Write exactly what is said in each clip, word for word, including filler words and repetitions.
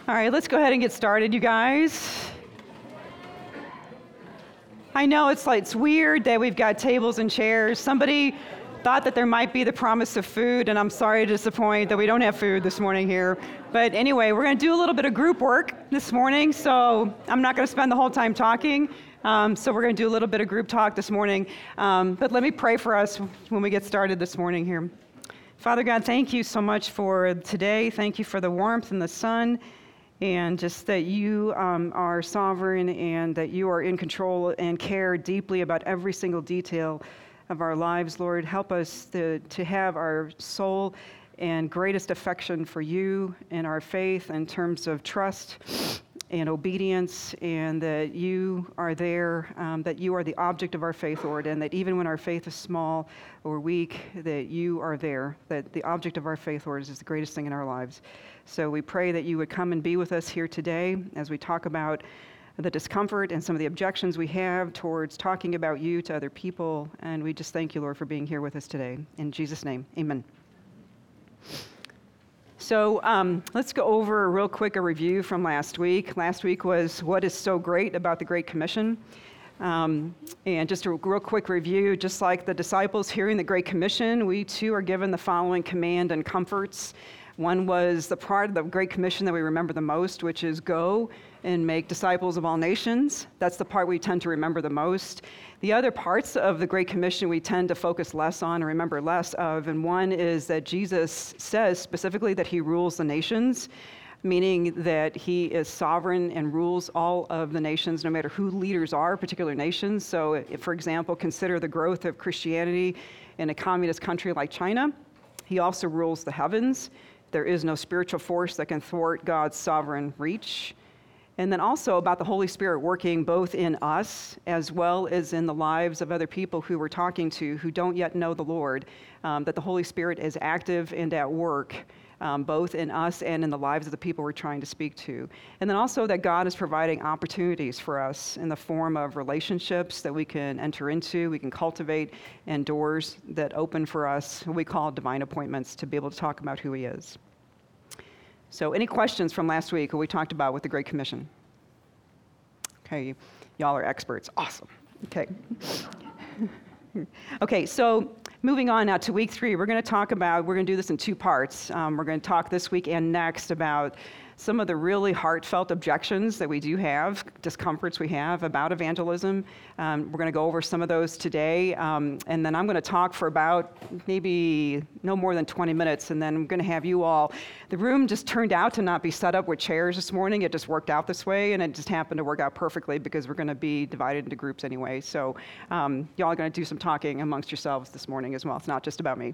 All right, let's go ahead and get started, you guys. I know it's like it's weird that we've got tables and chairs. Somebody thought that there might be the promise of food, and I'm sorry to disappoint that we don't have food this morning here. But anyway, we're going to do a little bit of group work this morning, so I'm not going to spend the whole time talking. Um, so we're going to do a little bit of group talk this morning. Um, but let me pray for us when we get started this morning here. Father God, thank you so much for today. Thank you for the warmth and the sun, and just that you um, are sovereign and that you are in control and care deeply about every single detail of our lives. Lord, help us to, to have our soul and greatest affection for you and our faith in terms of trust and obedience, and that you are there, um, that you are the object of our faith, Lord, and that even when our faith is small or weak, that you are there, that the object of our faith, Lord, is the greatest thing in our lives. So we pray that you would come and be with us here today as we talk about the discomfort and some of the objections we have towards talking about you to other people, and we just thank you, Lord, for being here with us today. In Jesus' name, amen. So um, let's go over real quick a review from last week. Last week was what is so great about the Great Commission. Um, and just a real quick review, just like the disciples hearing the Great Commission, we too are given the following command and comforts. One was the part of the Great Commission that we remember the most, which is go and make disciples of all nations. That's the part we tend to remember the most. The other parts of the Great Commission we tend to focus less on and remember less of, and one is that Jesus says specifically that he rules the nations, meaning that he is sovereign and rules all of the nations, no matter who leaders are, particular nations. So, if, for example, consider the growth of Christianity in a communist country like China. He also rules the heavens. There is no spiritual force that can thwart God's sovereign reach. And then also about the Holy Spirit working both in us as well as in the lives of other people who we're talking to who don't yet know the Lord, um, that the Holy Spirit is active and at work, um, both in us and in the lives of the people we're trying to speak to. And then also that God is providing opportunities for us in the form of relationships that we can enter into, we can cultivate, and doors that open for us, what we call divine appointments, to be able to talk about who he is. So any questions from last week, what we talked about with the Great Commission? Okay, y'all are experts. Awesome. Okay. Okay, so moving on now to week three, we're going to talk about, we're going to do this in two parts. Um, we're going to talk this week and next about some of the really heartfelt objections that we do have, discomforts we have about evangelism. Um, we're going to go over some of those today, um, and then I'm going to talk for about maybe no more than twenty minutes, and then I'm going to have you all. The room just turned out to not be set up with chairs this morning. It just worked out this way, and it just happened to work out perfectly because we're going to be divided into groups anyway. So um, y'all are going to do some talking amongst yourselves this morning as well. It's not just about me.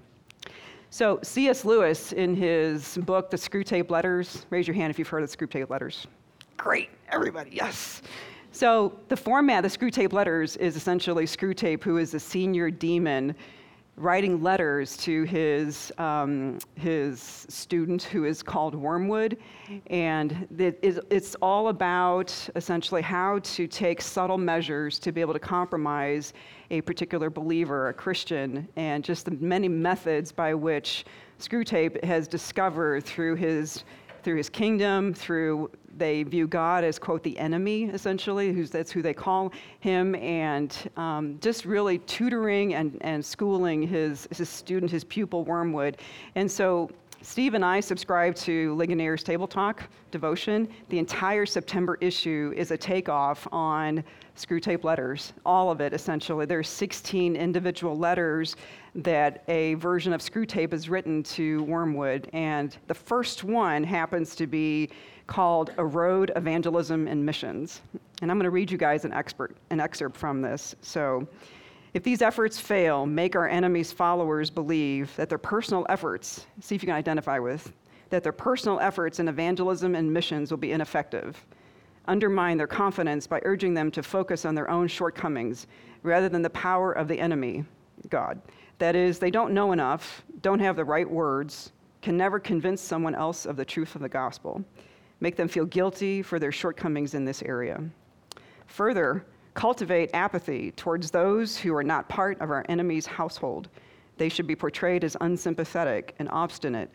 So C S Lewis, in his book, The Screwtape Letters, raise your hand if you've heard of the Screwtape Letters. Great, everybody, yes. So the format of the Screwtape Letters is essentially Screwtape, who is a senior demon, writing letters to his um, his student, who is called Wormwood, and it, it's all about essentially how to take subtle measures to be able to compromise a particular believer, a Christian, and just the many methods by which Screwtape has discovered through his through his kingdom, through they view God as, quote, the enemy, essentially, who's that's who they call him, and um, just really tutoring and, and schooling his, his student, his pupil, Wormwood. And so Steve and I subscribe to Ligonier's Table Talk devotion. The entire September issue is a takeoff on Screwtape Letters, all of it, essentially. There's sixteen individual letters that a version of Screwtape is written to Wormwood, and the first one happens to be called Erode Evangelism and Missions. And I'm going to read you guys an, expert, an excerpt from this. So, if these efforts fail, make our enemies' followers believe that their personal efforts, see if you can identify with, that their personal efforts in evangelism and missions will be ineffective. Undermine their confidence by urging them to focus on their own shortcomings rather than the power of the enemy, God. That is, they don't know enough, don't have the right words, can never convince someone else of the truth of the gospel. Make them feel guilty for their shortcomings in this area. Further, cultivate apathy towards those who are not part of our enemy's household. They should be portrayed as unsympathetic and obstinate,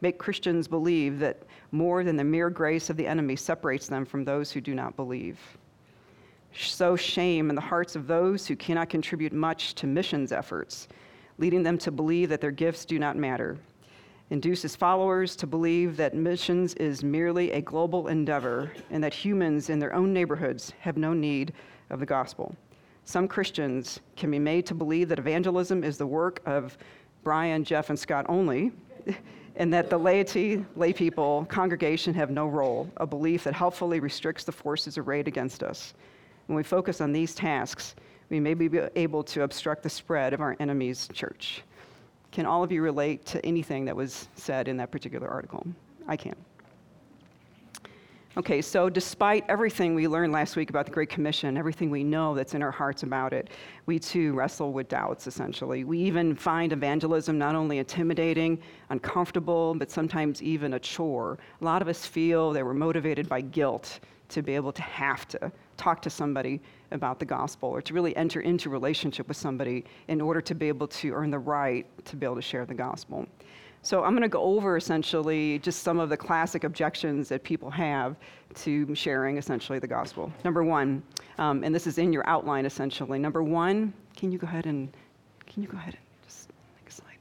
make Christians believe that more than the mere grace of the enemy separates them from those who do not believe. Sow shame in the hearts of those who cannot contribute much to missions efforts, leading them to believe that their gifts do not matter. Induces followers to believe that missions is merely a global endeavor and that humans in their own neighborhoods have no need of the gospel. Some Christians can be made to believe that evangelism is the work of Brian, Jeff, and Scott only, and that the laity, lay people, congregation have no role, a belief that helpfully restricts the forces arrayed against us. When we focus on these tasks, we may be able to obstruct the spread of our enemy's church. Can all of you relate to anything that was said in that particular article? I can. Okay, so despite everything we learned last week about the Great Commission, everything we know that's in our hearts about it, we too wrestle with doubts, essentially. We even find evangelism not only intimidating, uncomfortable, but sometimes even a chore. A lot of us feel that we're motivated by guilt to be able to have to talk to somebody about the gospel or to really enter into relationship with somebody in order to be able to earn the right to be able to share the gospel. So I'm going to go over essentially just some of the classic objections that people have to sharing essentially the gospel. Number one, um, and this is in your outline essentially. Number one, can you go ahead and can you go ahead and just next slide.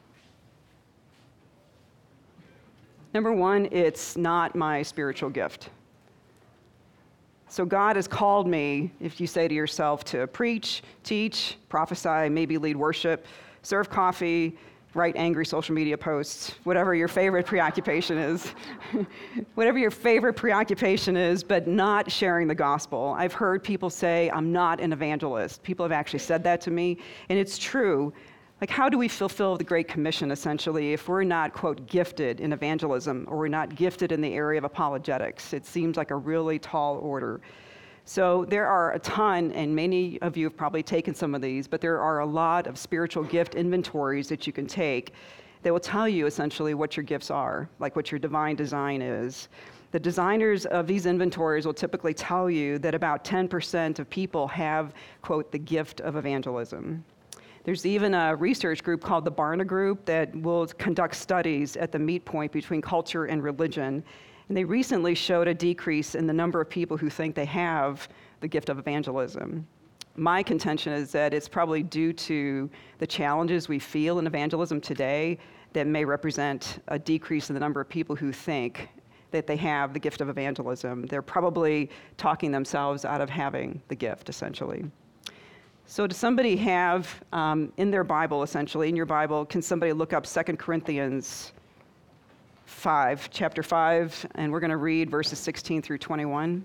Number one, it's not my spiritual gift. So God has called me, if you say to yourself, to preach, teach, prophesy, maybe lead worship, serve coffee, write angry social media posts, whatever your favorite preoccupation is, whatever your favorite preoccupation is, but not sharing the gospel. I've heard people say, I'm not an evangelist. People have actually said that to me, and it's true. Like, how do we fulfill the Great Commission, essentially, if we're not, quote, gifted in evangelism, or we're not gifted in the area of apologetics? It seems like a really tall order. So there are a ton, and many of you have probably taken some of these, but there are a lot of spiritual gift inventories that you can take that will tell you, essentially, what your gifts are, like what your divine design is. The designers of these inventories will typically tell you that about ten percent of people have, quote, the gift of evangelism. There's even a research group called the Barna Group that will conduct studies at the meet point between culture and religion. And they recently showed a decrease in the number of people who think they have the gift of evangelism. My contention is that it's probably due to the challenges we feel in evangelism today that may represent a decrease in the number of people who think that they have the gift of evangelism. They're probably talking themselves out of having the gift, essentially. So does somebody have um, in their Bible, essentially, in your Bible, can somebody look up Second Corinthians five, chapter five, and we're going to read verses sixteen through twenty-one.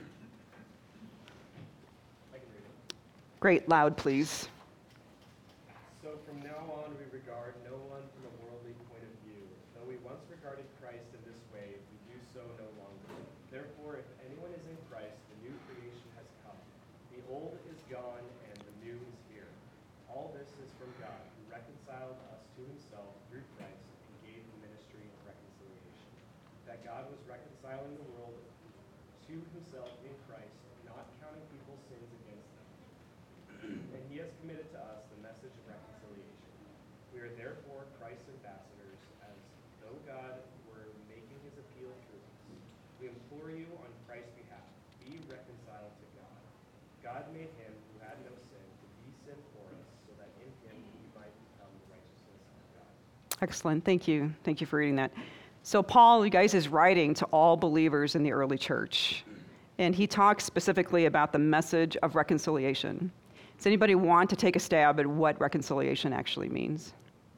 I can read it. Great, loud, please. So from now on we regard no one from a worldly point of view. Though we once regarded Christ in this way, we do so no longer. Therefore, if anyone is in Christ, the new creation has come. The old is gone, and the new is here. All this is from God, who reconciled us to himself through Christ and gave the ministry of reconciliation. That God was reconciling the world to himself in Christ, not counting people's sins against them. And he has committed to us the message of reconciliation. We are therefore Christ's ambassadors, as though God were making his appeal through us. We implore you on Christ's behalf, be reconciled to God. God made him who had no sin to be sin for us, so that in him we might become the righteousness of God. Excellent. Thank you. Thank you for reading that. So Paul, you guys, is writing to all believers in the early church. And he talks specifically about the message of reconciliation. Does anybody want to take a stab at what reconciliation actually means?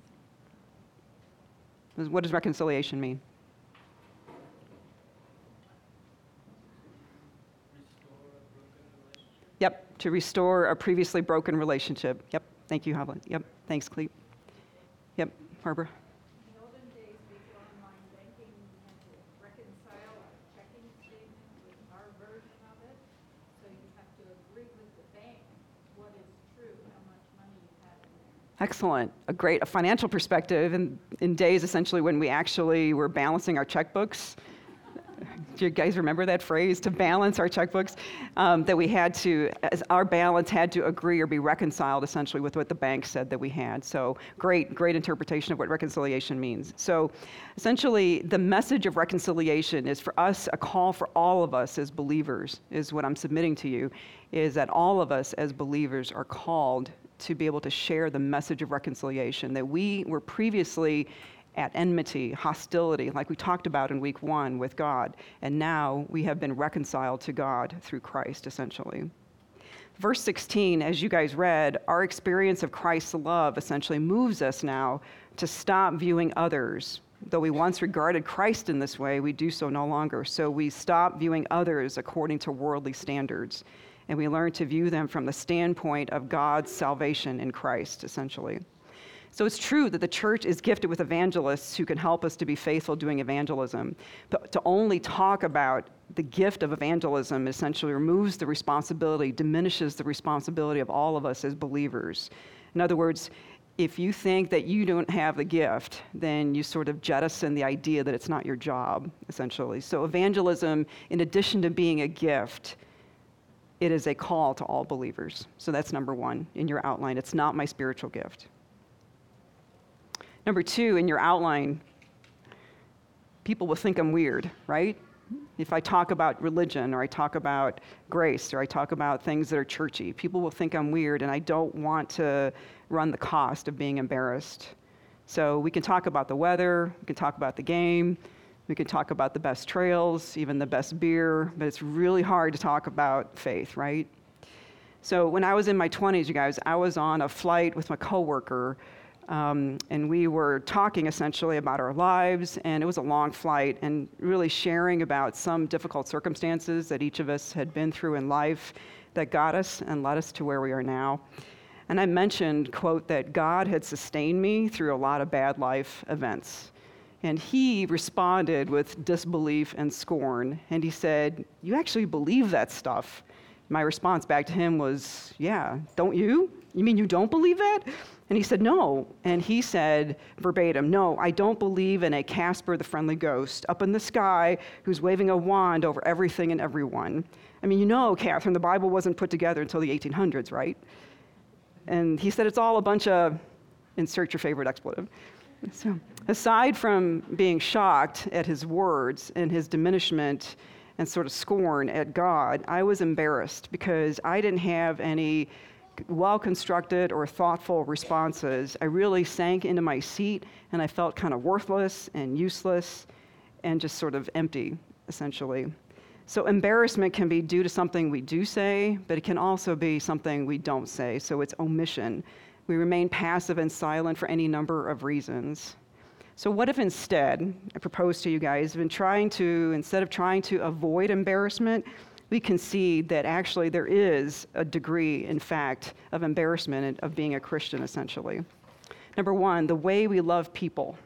What does reconciliation mean? Yep, to restore a previously broken relationship. Yep, thank you, Hovland. Yep, thanks, Clete. Yep, Barbara. In olden days, before online banking, we had to reconcile our checking statement with our version of it. So you have to agree with the bank what is true, how much money you have in there. Excellent. A great a financial perspective in, in days essentially when we actually were balancing our checkbooks. Do you guys remember that phrase, to balance our checkbooks? Um, that we had to, as our balance had to agree or be reconciled essentially with what the bank said that we had. So great, great interpretation of what reconciliation means. So essentially, the message of reconciliation is for us, a call for all of us as believers, is what I'm submitting to you, is that all of us as believers are called to be able to share the message of reconciliation, that we were previously at enmity, hostility, like we talked about in week one with God, and now we have been reconciled to God through Christ, essentially. Verse sixteen, as you guys read, our experience of Christ's love essentially moves us now to stop viewing others. Though we once regarded Christ in this way, we do so no longer. So we stop viewing others according to worldly standards, and we learn to view them from the standpoint of God's salvation in Christ, essentially. So it's true that the church is gifted with evangelists who can help us to be faithful doing evangelism. But to only talk about the gift of evangelism essentially removes the responsibility, diminishes the responsibility of all of us as believers. In other words, if you think that you don't have the gift, then you sort of jettison the idea that it's not your job, essentially. So evangelism, in addition to being a gift, it is a call to all believers. So that's number one in your outline. It's not my spiritual gift. Number two, in your outline, people will think I'm weird, right? If I talk about religion, or I talk about grace, or I talk about things that are churchy, people will think I'm weird, and I don't want to run the cost of being embarrassed. So we can talk about the weather, we can talk about the game, we can talk about the best trails, even the best beer, but it's really hard to talk about faith, right? So when I was in my twenties, you guys, I was on a flight with my coworker, Um, and we were talking essentially about our lives, and it was a long flight, and really sharing about some difficult circumstances that each of us had been through in life that got us and led us to where we are now. And I mentioned, quote, that God had sustained me through a lot of bad life events. And he responded with disbelief and scorn, and he said, "You actually believe that stuff?" My response back to him was, "Yeah, don't you? You mean you don't believe that?" And he said, "No." And he said verbatim, "No, I don't believe in a Casper the Friendly Ghost up in the sky who's waving a wand over everything and everyone. I mean, you know, Catherine, the Bible wasn't put together until the eighteen hundreds, right?" And he said it's all a bunch of, insert your favorite expletive. So aside from being shocked at his words and his diminishment and sort of scorn at God, I was embarrassed because I didn't have any well-constructed or thoughtful responses. I really sank into my seat, and I felt kind of worthless and useless and just sort of empty, essentially. So embarrassment can be due to something we do say, but it can also be something we don't say, so it's omission. We remain passive and silent for any number of reasons. So what if instead, I propose to you guys, been trying to, instead of trying to avoid embarrassment, we concede that actually there is a degree, in fact, of embarrassment of being a Christian, essentially. Number one, the way we love people.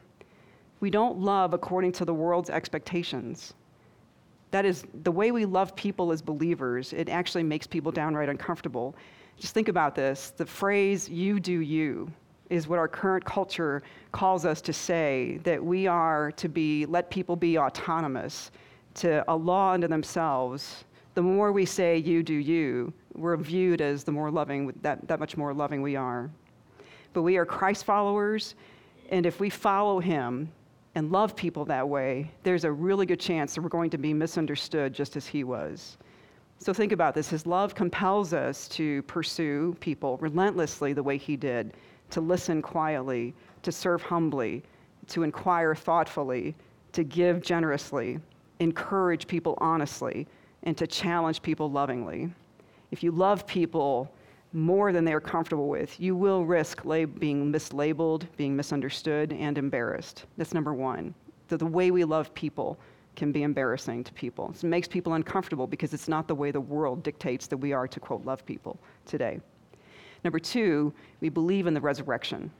We don't love according to the world's expectations. That is, the way we love people as believers, it actually makes people downright uncomfortable. Just think about this. The phrase, "you do you," is what our current culture calls us to say, that we are to be, let people be autonomous, to a law unto themselves. The more we say, "you do you," we're viewed as the more loving, that, that much more loving we are. But we are Christ followers, and if we follow him and love people that way, there's a really good chance that we're going to be misunderstood just as he was. So think about this. His love compels us to pursue people relentlessly the way he did, to listen quietly, to serve humbly, to inquire thoughtfully, to give generously, encourage people honestly, and to challenge people lovingly. If you love people more than they are comfortable with, you will risk lab- being mislabeled, being misunderstood, and embarrassed. That's number one. So the way we love people can be embarrassing to people. So it makes people uncomfortable because it's not the way the world dictates that we are to, quote, love people today. Number two, we believe in the resurrection.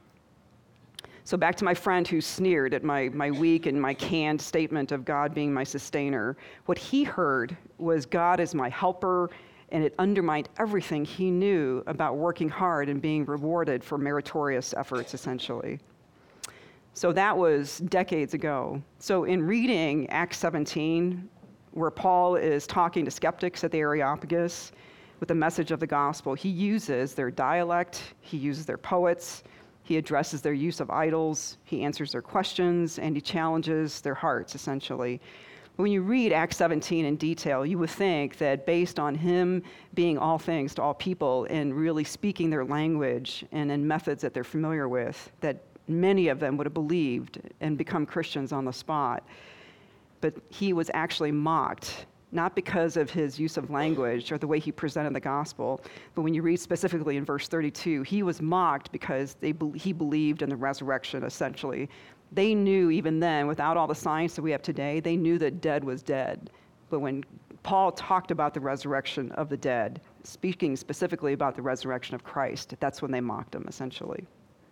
So back to my friend who sneered at my, my weak and my canned statement of God being my sustainer. What he heard was God is my helper, and it undermined everything he knew about working hard and being rewarded for meritorious efforts, essentially. So that was decades ago. So in reading Acts seventeen, where Paul is talking to skeptics at the Areopagus with the message of the gospel, he uses their dialect, he uses their poets, he addresses their use of idols, he answers their questions, and he challenges their hearts, essentially. When you read Acts seventeen in detail, you would think that based on him being all things to all people and really speaking their language and in methods that they're familiar with, that many of them would have believed and become Christians on the spot. But he was actually mocked, not because of his use of language or the way he presented the gospel, but when you read specifically in verse thirty-two, he was mocked because they be- he believed in the resurrection, essentially. They knew even then, without all the science that we have today, they knew that dead was dead. But when Paul talked about the resurrection of the dead, speaking specifically about the resurrection of Christ, that's when they mocked him, essentially.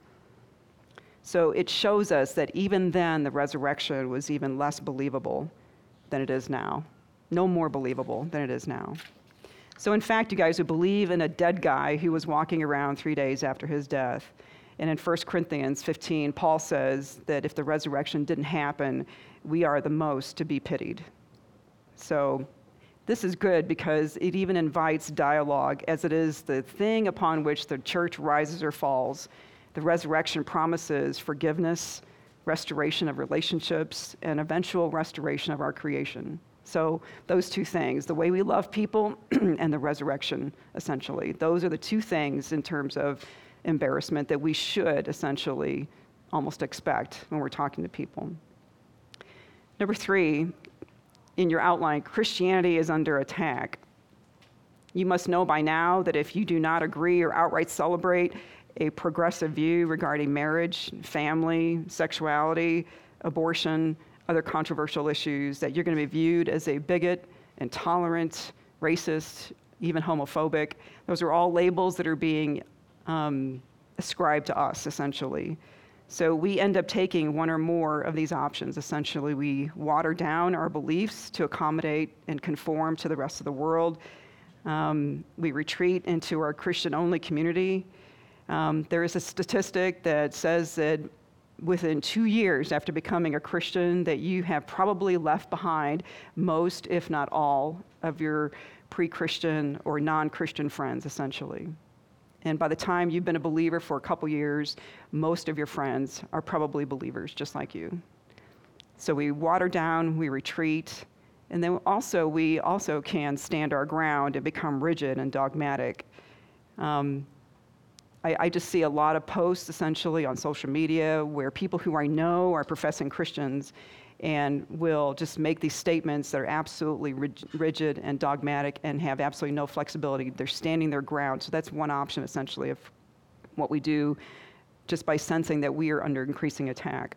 So it shows us that even then, the resurrection was even less believable than it is now. No more believable than it is now. So in fact, you guys who believe in a dead guy who was walking around three days after his death, and in First Corinthians fifteen, Paul says that if the resurrection didn't happen, we are the most to be pitied. So this is good because it even invites dialogue, as it is the thing upon which the church rises or falls. The resurrection promises forgiveness, restoration of relationships, and eventual restoration of our creation. So those two things, the way we love people and the resurrection, essentially. Those are the two things in terms of embarrassment that we should essentially almost expect when we're talking to people. Number three, in your outline, Christianity is under attack. You must know by now that if you do not agree or outright celebrate a progressive view regarding marriage, family, sexuality, abortion, other controversial issues, that you're going to be viewed as a bigot, intolerant, racist, even homophobic. Those are all labels that are being um, ascribed to us, essentially. So we end up taking one or more of these options. Essentially, we water down our beliefs to accommodate and conform to the rest of the world. Um, we retreat into our Christian-only community. Um, there is a statistic that says that within two years after becoming a Christian, that you have probably left behind most, if not all, of your pre-Christian or non-Christian friends, essentially. And by the time you've been a believer for a couple years, most of your friends are probably believers, just like you. So we water down, we retreat, and then also we also can stand our ground and become rigid and dogmatic. Um, I, I just see a lot of posts, essentially, on social media where people who I know are professing Christians and will just make these statements that are absolutely rig- rigid and dogmatic and have absolutely no flexibility. They're standing their ground. So that's one option, essentially, of what we do just by sensing that we are under increasing attack.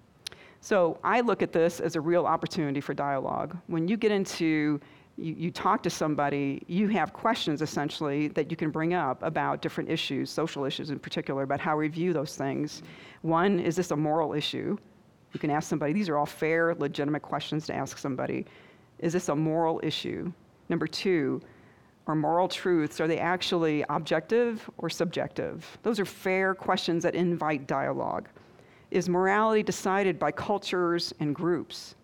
So I look at this as a real opportunity for dialogue. When you get into, you, you talk to somebody, you have questions, essentially, that you can bring up about different issues, social issues in particular, about how we view those things. One, is this a moral issue? You can ask somebody, these are all fair, legitimate questions to ask somebody. Is this a moral issue? Number two, are moral truths, are they actually objective or subjective? Those are fair questions that invite dialogue. Is morality decided by cultures and groups?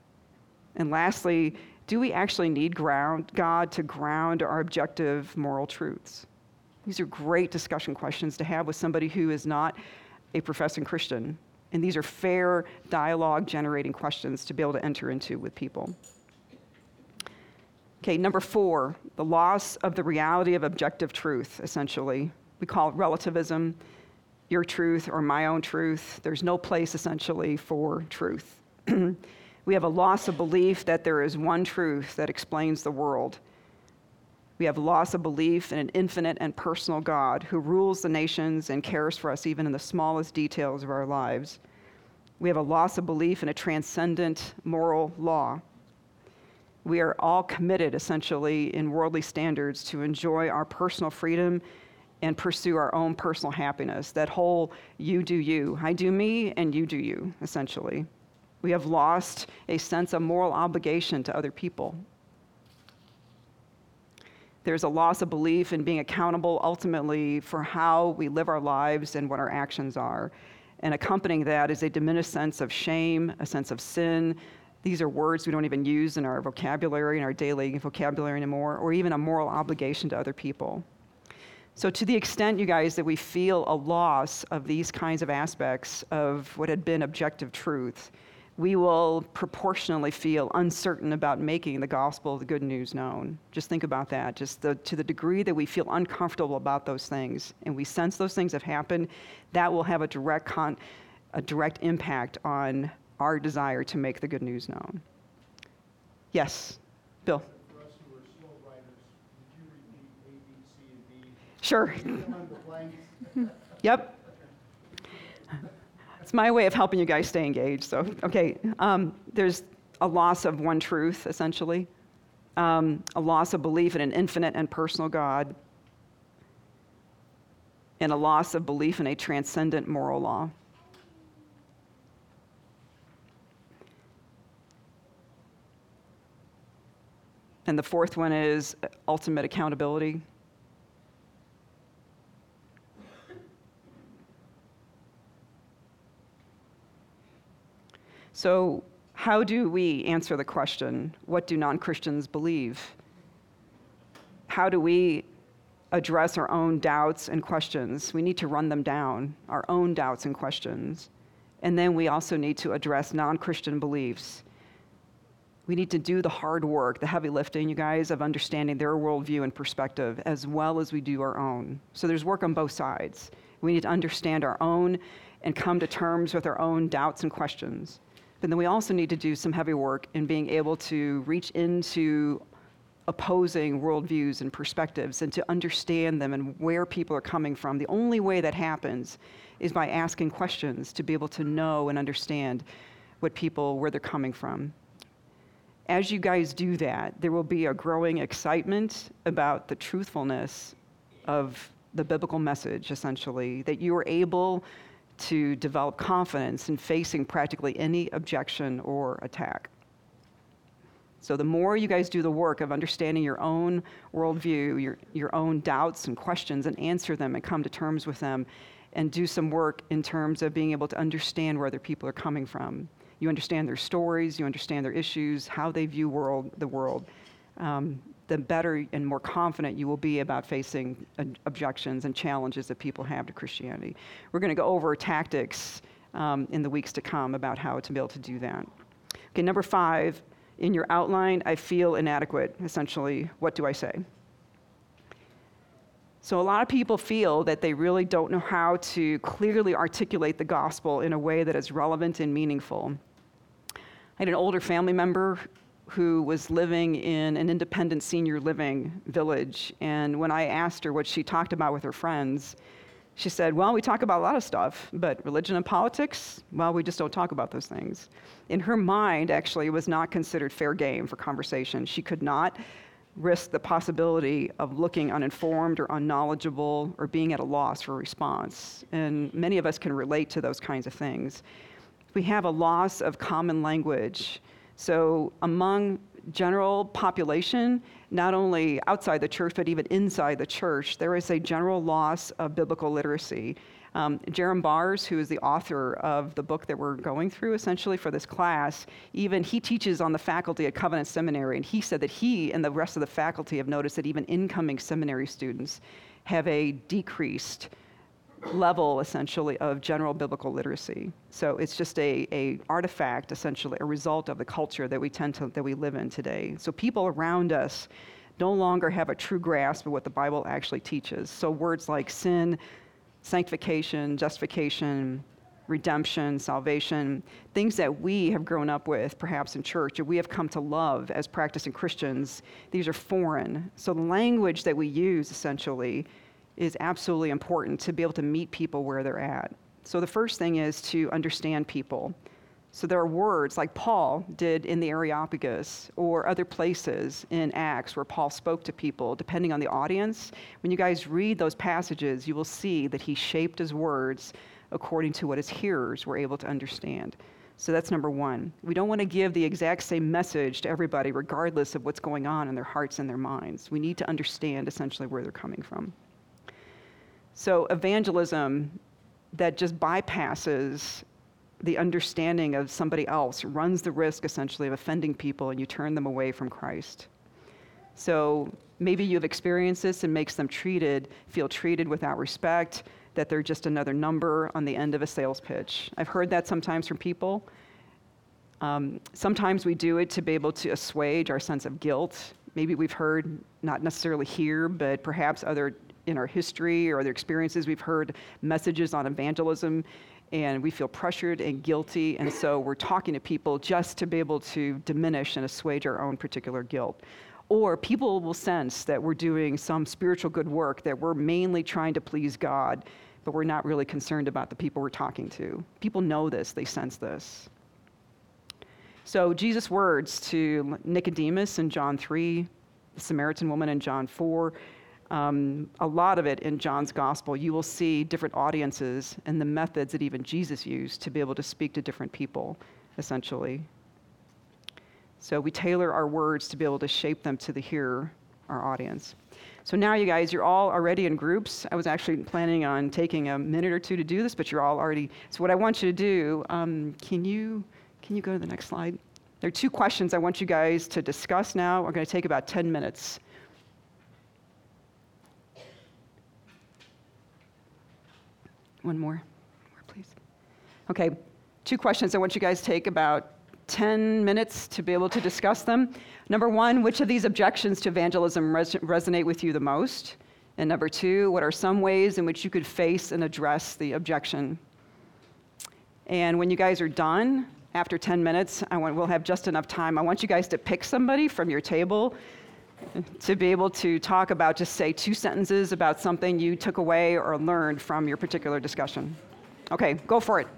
And lastly, do we actually need ground, God to ground our objective moral truths? These are great discussion questions to have with somebody who is not a professing Christian. And these are fair dialogue-generating questions to be able to enter into with people. Okay, number four, the loss of the reality of objective truth, essentially. We call it relativism, your truth or my own truth. There's no place, essentially, for truth. We have a loss of belief that there is one truth that explains the world. We have loss of belief in an infinite and personal God who rules the nations and cares for us even in the smallest details of our lives. We have a loss of belief in a transcendent moral law. We are all committed, essentially, in worldly standards to enjoy our personal freedom and pursue our own personal happiness. That whole you do you, I do me, and you do you, essentially. We have lost a sense of moral obligation to other people. There's a loss of belief in being accountable ultimately for how we live our lives and what our actions are. And accompanying that is a diminished sense of shame, a sense of sin, These are words we don't even use in our vocabulary, in our daily vocabulary anymore, or even a moral obligation to other people. So to the extent, you guys, that we feel a loss of these kinds of aspects of what had been objective truth, we will proportionally feel uncertain about making the gospel, the good news, known. Just think about that. Just the, to the degree that we feel uncomfortable about those things, and we sense those things have happened, that will have a direct con, a direct impact on our desire to make the good news known. Yes, Bill. For us who are slow writers, would you repeat A, B, C, and D? Sure. Fill in the blanks. Yep. It's my way of helping you guys stay engaged. So, okay, um, there's a loss of one truth, essentially, um, a loss of belief in an infinite and personal God, and a loss of belief in a transcendent moral law. And the fourth one is ultimate accountability. So how do we answer the question, what do non-Christians believe? How do we address our own doubts and questions? We need to run them down, our own doubts and questions. And then we also need to address non-Christian beliefs. We need to do the hard work, the heavy lifting, you guys, of understanding their worldview and perspective as well as we do our own. So there's work on both sides. We need to understand our own and come to terms with our own doubts and questions. But then we also need to do some heavy work in being able to reach into opposing worldviews and perspectives and to understand them and where people are coming from. The only way that happens is by asking questions to be able to know and understand what people, where they're coming from. As you guys do that, there will be a growing excitement about the truthfulness of the biblical message, essentially, that you are able to develop confidence in facing practically any objection or attack. So the more you guys do the work of understanding your own worldview, your, your own doubts and questions, and answer them and come to terms with them, and do some work in terms of being able to understand where other people are coming from. You understand their stories, you understand their issues, how they view world, the world, um, the better and more confident you will be about facing uh, objections and challenges that people have to Christianity. We're going to go over tactics um, in the weeks to come about how to be able to do that. Okay, number five, in your outline, I feel inadequate, essentially. What do I say? So a lot of people feel that they really don't know how to clearly articulate the gospel in a way that is relevant and meaningful. I had an older family member who was living in an independent senior living village, and when I asked her what she talked about with her friends, she said, well, we talk about a lot of stuff, but religion and politics, well, we just don't talk about those things. In her mind, actually, it was not considered fair game for conversation. She could not risk the possibility of looking uninformed or unknowledgeable or being at a loss for a response. And many of us can relate to those kinds of things. We have a loss of common language. So among general population, not only outside the church, but even inside the church, there is a general loss of biblical literacy. Um, Jerram Bars, who is the author of the book that we're going through essentially for this class, even he teaches on the faculty at Covenant Seminary, and he said that he and the rest of the faculty have noticed that even incoming seminary students have a decreased level, essentially, of general biblical literacy. So it's just a, a artifact, essentially, a result of the culture that we tend to, that we live in today. So people around us no longer have a true grasp of what the Bible actually teaches. So words like sin, sanctification, justification, redemption, salvation, things that we have grown up with, perhaps in church, or we have come to love as practicing Christians, these are foreign. So the language that we use, essentially, is absolutely important to be able to meet people where they're at. So the first thing is to understand people. So there are words like Paul did in the Areopagus or other places in Acts where Paul spoke to people, depending on the audience. When you guys read those passages, you will see that he shaped his words according to what his hearers were able to understand. So that's number one. We don't want to give the exact same message to everybody regardless of what's going on in their hearts and their minds. We need to understand essentially where they're coming from. So evangelism that just bypasses the understanding of somebody else runs the risk essentially of offending people, and you turn them away from Christ. So maybe you've experienced this and makes them treated, feel treated without respect, that they're just another number on the end of a sales pitch. I've heard that sometimes from people. Um, sometimes we do it to be able to assuage our sense of guilt. Maybe we've heard, not necessarily here, but perhaps other in our history or other experiences, we've heard messages on evangelism, and we feel pressured and guilty, and so we're talking to people just to be able to diminish and assuage our own particular guilt. Or people will sense that we're doing some spiritual good work, that we're mainly trying to please God, but we're not really concerned about the people we're talking to. People know this, they sense this. So Jesus' words to Nicodemus in John three, the Samaritan woman in John four, um, a lot of it in John's gospel, you will see different audiences and the methods that even Jesus used to be able to speak to different people, essentially. So we tailor our words to be able to shape them to the hearer, our audience. So now you guys, you're all already in groups. I was actually planning on taking a minute or two to do this, but you're all already, so what I want you to do, um, can you, can you go to the next slide? There are two questions I want you guys to discuss now. We're going to take about ten minutes. One more, more, please. Okay, two questions I want you guys to take about ten minutes to be able to discuss them. Number one, which of these objections to evangelism res- resonate with you the most? And number two, what are some ways in which you could face and address the objection? And when you guys are done, after ten minutes, I want, we'll have just enough time. I want you guys to pick somebody from your table to be able to talk about, just say two sentences about something you took away or learned from your particular discussion. Okay, go for it.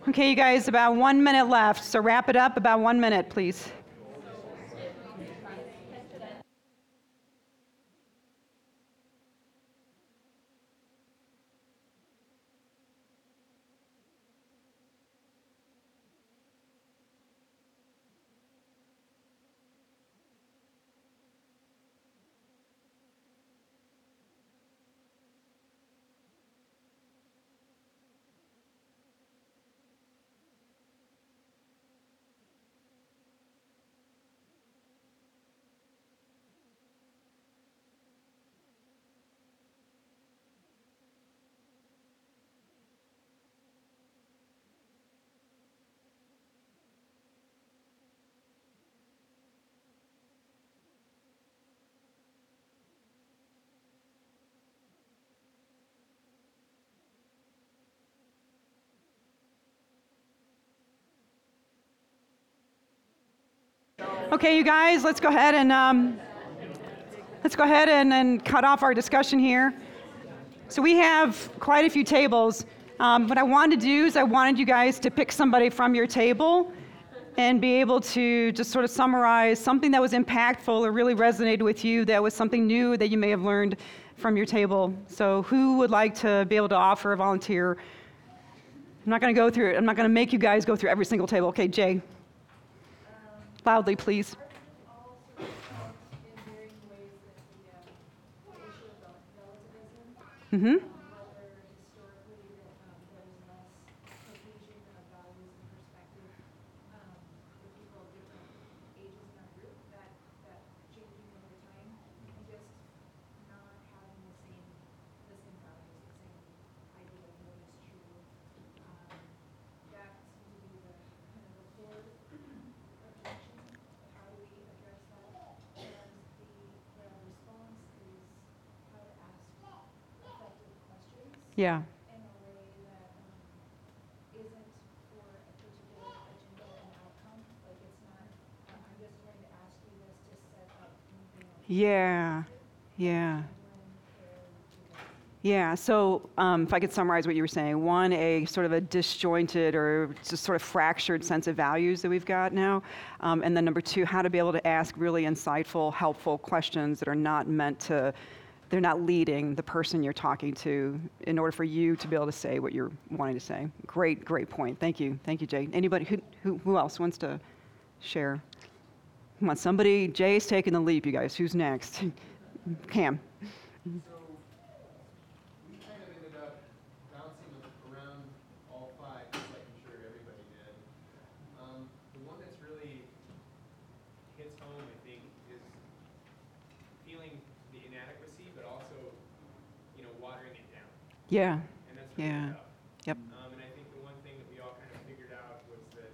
Okay, you guys, about one minute left, so wrap it up, about one minute, please. Okay, you guys, let's go ahead and um, let's go ahead and, and cut off our discussion here. So we have quite a few tables. Um, what I wanted to do is I wanted you guys to pick somebody from your table and be able to just sort of summarize something that was impactful or really resonated with you, that was something new that you may have learned from your table. So who would like to be able to offer a volunteer? I'm not going to go through it. I'm not going to make you guys go through every single table. Okay, Jay. Loudly, please. All sort of felt in varying ways that the, uh, the issue about relativism, Mm-hmm. um, whether historically that um, there was less cohesion of values and perspective um, with people of different ages in our group, that, that changing over time, and just not having the same, the same values, the same idea of what is true. Um, that seems to be the kind of the core objection. How do we address that? And the, the response is how to ask effective questions Yeah. in a way that um, isn't for a particular agenda and outcome. Like it's not, uh, I'm just going to ask you this to set up moving on. Yeah. Yeah. When fair to this. Yeah, so um, if I could summarize what you were saying, one, a sort of a disjointed or just sort of fractured sense of values that we've got now, um, and then number two, how to be able to ask really insightful, helpful questions that are not meant to, they're not leading the person you're talking to in order for you to be able to say what you're wanting to say. Great, great point. Thank you. Thank you, Jay. Anybody, who, who, who else wants to share? Come on, somebody, Jay's taking the leap, you guys. Who's next? Cam. So, we kind of ended up bouncing around all five, just like I'm sure everybody did. Um, the one that's really hits home, I think, is feeling the inadequacy, but also, you know, watering it down. Yeah. And that's really Yeah. tough. Yep. Um, and I think the one thing that we all kind of figured out was that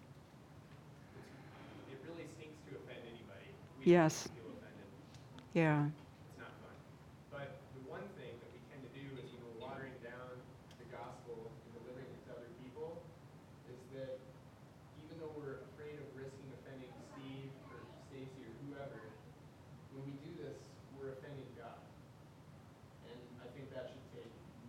it's, it really stinks to offend anybody. We Yes. feel offended. Yeah. It's not fun. But the one thing that we tend to do is when we're watering down the gospel and delivering it to other people is that even though we're afraid of risking offending Steve or Stacy or whoever, when we do this, we're offending God. And I think that should take,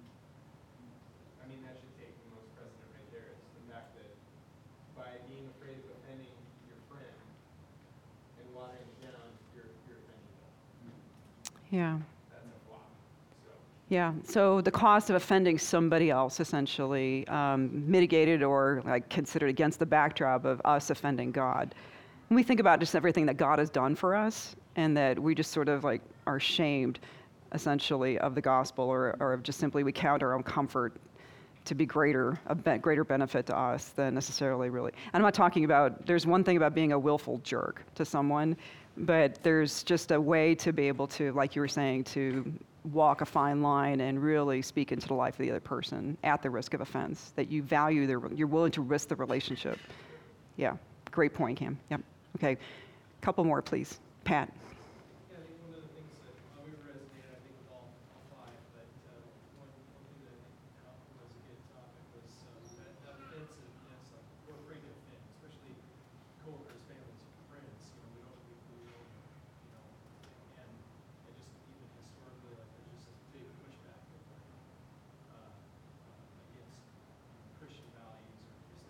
I mean, that should take the most precedent right there. It's the fact that by being afraid of offending your friend and watering it down, you're, you're offending God. Yeah. That's a flop. So. Yeah. So the cost of offending somebody else, essentially, um, mitigated or like considered against the backdrop of us offending God. When we think about just everything that God has done for us, and that we just sort of like are shamed, essentially, of the gospel, or, or of just simply we count our own comfort to be greater, a be- greater benefit to us than necessarily really. And I'm not talking about, there's one thing about being a willful jerk to someone, but there's just a way to be able to, like you were saying, to walk a fine line and really speak into the life of the other person at the risk of offense, that you value their, you're willing to risk the relationship. Yeah, great point, Cam. Yep. Okay, couple more, please. Pat. Yeah, I think one of the things that uh, we resonated, I think, with all, all five, but uh, one, one thing that I think uh, was a good topic was um, that, that offensiveness. Like we're afraid to offend, especially coworkers, families, friends. You know, we don't, we, we don't, you know, and, and just even historically, like there's just this big pushback of, like, uh, uh, against Christian values or just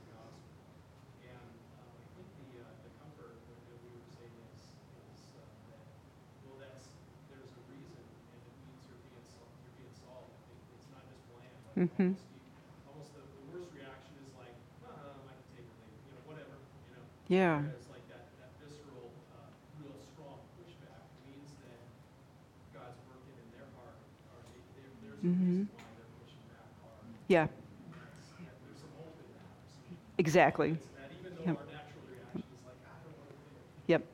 Uh, Mhm. almost the, almost the, the worst reaction is like, uh, I can take it, or leave it, you know, whatever, you know. Yeah. Whereas like that, that visceral, uh, real strong pushback means that God's working in their heart, or they, they, there's a Mhm. reason why they're pushing back hard. Yeah, That's, that, there's some hope in that. There's some exactly. confidence in that, even though Yep. our natural reaction is like, I don't want to do it. Yep.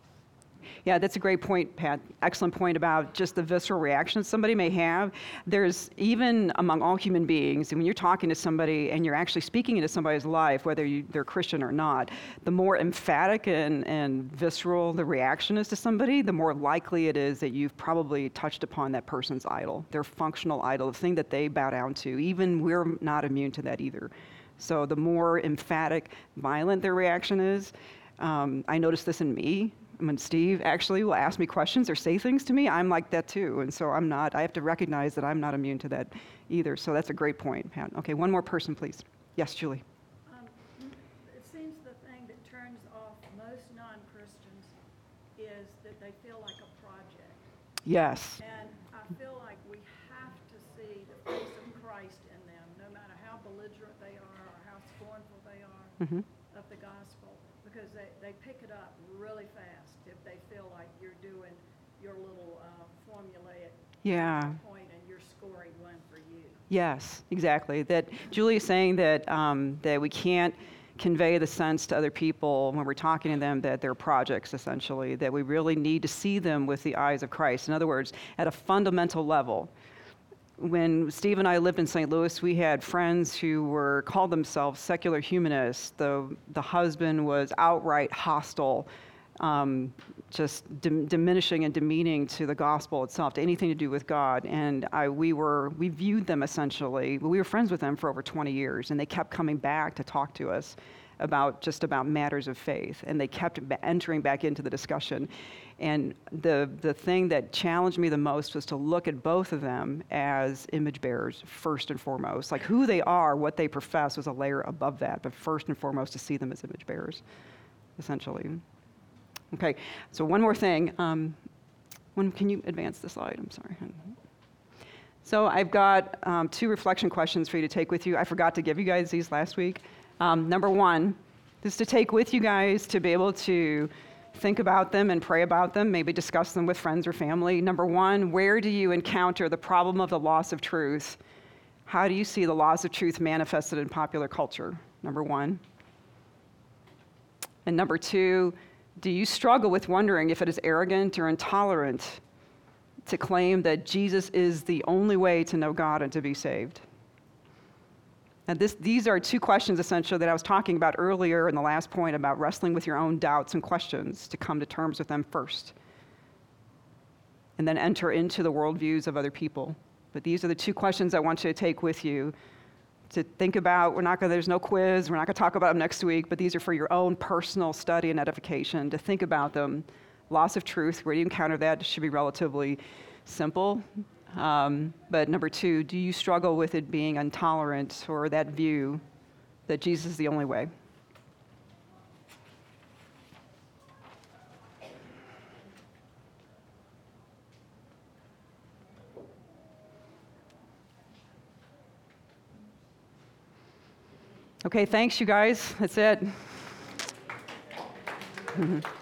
Yeah, that's a great point, Pat. Excellent point about just the visceral reaction somebody may have. There's even among all human beings, and when you're talking to somebody and you're actually speaking into somebody's life, whether you, they're Christian or not, the more emphatic and, and visceral the reaction is to somebody, the more likely it is that you've probably touched upon that person's idol, their functional idol, the thing that they bow down to. Even we're not immune to that either. So the more emphatic, violent their reaction is, um, I notice this in me. When Steve actually will ask me questions or say things to me, I'm like that too. And so I'm not, I have to recognize that I'm not immune to that either. So that's a great point, Pat. Okay, one more person, please. Yes, Julie. Um, It seems the thing that turns off most non-Christians is that they feel like a project. Yes. And I feel like we have to see the face of Christ in them, no matter how belligerent they are or how scornful they are Hmm. of the gospel, because they, they pick it up really fast if they feel like you're doing your little uh, formulaic Yeah. point and you're scoring one for you. Yes, exactly. That Julie is saying that um, that we can't convey the sense to other people when we're talking to them that they're projects, essentially, that we really need to see them with the eyes of Christ. In other words, at a fundamental level. When Steve and I lived in Saint Louis, we had friends who were called themselves secular humanists. The, the husband was outright hostile, um, just dim- diminishing and demeaning to the gospel itself, to anything to do with God. And I, we were, we viewed them essentially, we were friends with them for over twenty years, and they kept coming back to talk to us about just about matters of faith, and they kept ba- entering back into the discussion. And the the thing that challenged me the most was to look at both of them as image bearers, first and foremost. Like who they are, what they profess was a layer above that, but first and foremost to see them as image bearers, essentially. Okay, so one more thing. Um, when, can you advance the slide? I'm sorry. So I've got um, two reflection questions for you to take with you. I forgot to give you guys these last week. Um, number one is to take with you guys to be able to think about them and pray about them, maybe discuss them with friends or family. Number one, where do you encounter the problem of the loss of truth? How do you see the loss of truth manifested in popular culture? Number one. And number two, do you struggle with wondering if it is arrogant or intolerant to claim that Jesus is the only way to know God and to be saved? And this, these are two questions, essentially, that I was talking about earlier in the last point about wrestling with your own doubts and questions, to come to terms with them first, and then enter into the worldviews of other people. But these are the two questions I want you to take with you to think about. We're not going. There's no quiz. We're not going to talk about them next week, but these are for your own personal study and edification, to think about them. Loss of truth, where do you encounter that? It should be relatively simple. Um, but number two, do you struggle with it being intolerant, or that view that Jesus is the only way? Okay, thanks, you guys. That's it.